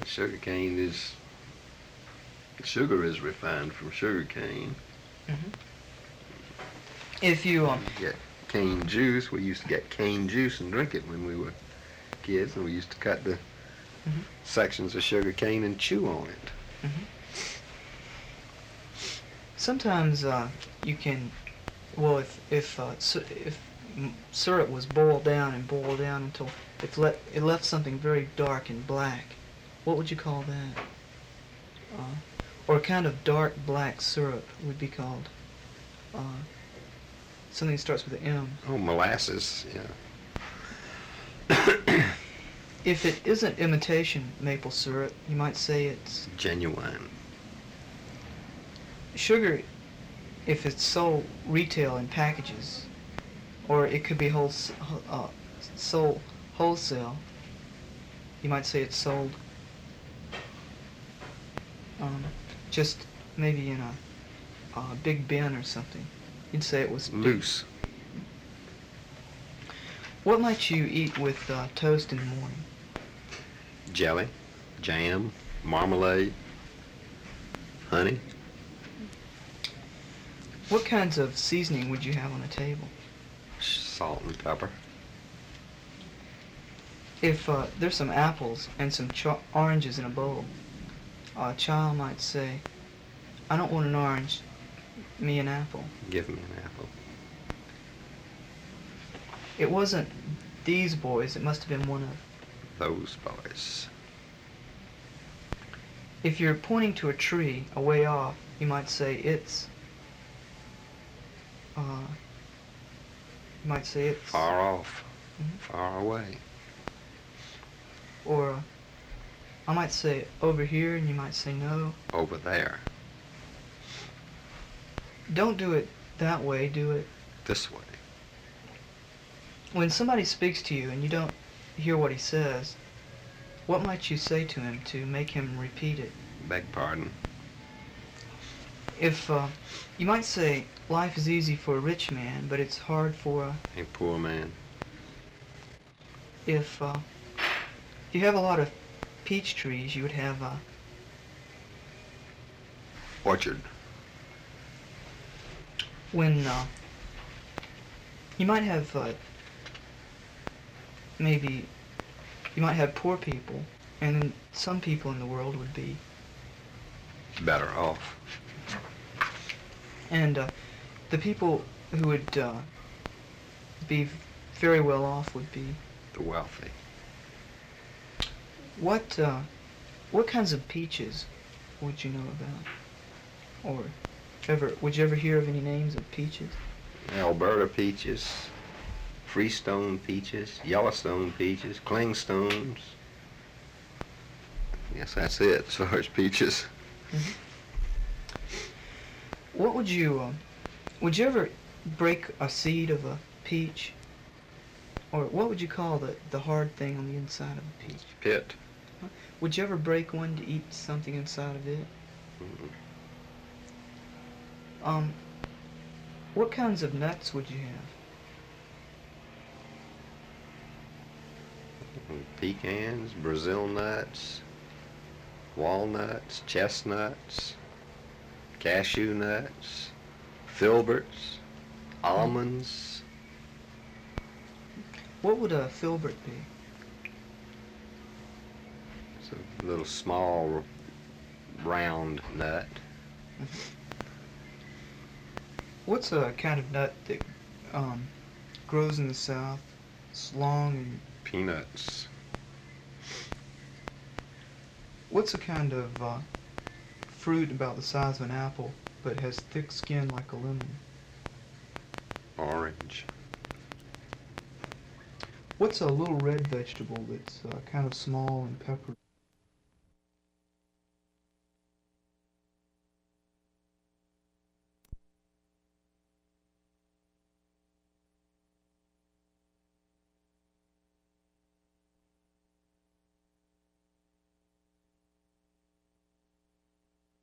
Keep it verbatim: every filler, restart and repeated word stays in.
Sugar cane is, sugar is refined from sugar cane. Mm-hmm. If you um, You get cane juice. We used to get cane juice and drink it when we were kids, and we used to cut the mm-hmm. sections of sugar cane and chew on it. Mm-hmm. Sometimes uh, you can, well, if if uh, su- if m- syrup was boiled down and boiled down until it let it left something very dark and black, what would you call that? Uh, or a kind of dark black syrup would be called uh, something that starts with an M. Oh, molasses. Yeah. If it isn't imitation maple syrup, you might say it's Genuine. sugar. If it's sold retail in packages, or it could be whole, uh, sold wholesale, you might say it's sold um, just maybe in a, a big bin or something. You'd say it was Loose. What might you eat with uh, toast in the morning? Jelly, jam, marmalade, honey. What kinds of seasoning would you have on the table? Salt and pepper. If uh, there's some apples and some cho- oranges in a bowl, a child might say, "I don't want an orange, me an apple." Give me an apple. It wasn't these boys, it must have been one of. Those boys. If you're pointing to a tree a way off, you might say it's. Uh, you might say it's. Far off. Mhm. Far away. Or uh, I might say over here, and you might say no. Over there. Don't do it that way, do it. This way. When somebody speaks to you and you don't hear what he says, what might you say to him to make him repeat it? Beg pardon. If uh, you might say, life is easy for a rich man, but it's hard for a... A poor man. If uh, you have a lot of peach trees, you would have a... Orchard. When uh, you might have uh, maybe you might have poor people, and then some people in the world would be, Better off. and uh, the people who would uh, be very well off would be. The wealthy. What uh, what kinds of peaches would you know about, or ever would you ever hear of any names of peaches? Alberta peaches. Freestone peaches. Yellowstone peaches. Clingstones. Yes, that's it as far as peaches. Mm-hmm. What would you, uh, would you ever break a seed of a peach? Or what would you call the, the hard thing on the inside of a peach? Pit. Huh? Would you ever break one to eat something inside of it? Mm-mm. Um, what kinds of nuts would you have? Pecans, Brazil nuts, walnuts, chestnuts, cashew nuts, filberts, almonds. What would a filbert be? It's a little small round nut. What's a kind of nut that um, grows in the South? It's long and... Peanuts. What's a kind of uh, fruit about the size of an apple, but has thick skin like a lemon? Orange. What's a little red vegetable that's uh, kind of small and peppered?